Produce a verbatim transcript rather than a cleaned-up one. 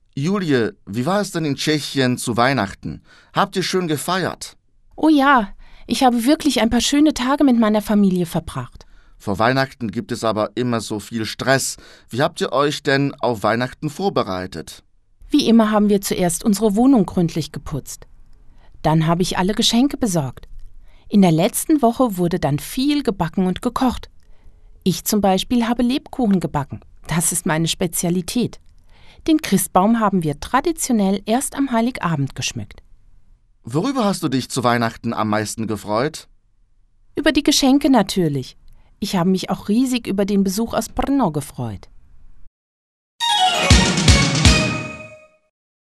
Julie, wie war es denn in Tschechien zu Weihnachten? Habt ihr schön gefeiert? Oh ja, ich habe wirklich ein paar schöne Tage mit meiner Familie verbracht. Vor Weihnachten gibt es aber immer so viel Stress. Wie habt ihr euch denn auf Weihnachten vorbereitet? Wie immer haben wir zuerst unsere Wohnung gründlich geputzt. Dann habe ich alle Geschenke besorgt. In der letzten Woche wurde dann viel gebacken und gekocht. Ich zum Beispiel habe Lebkuchen gebacken. Das ist meine Spezialität. Den Christbaum haben wir traditionell erst am Heiligabend geschmückt. Worüber hast du dich zu Weihnachten am meisten gefreut? Über die Geschenke natürlich. Ich habe mich auch riesig über den Besuch aus Brno gefreut.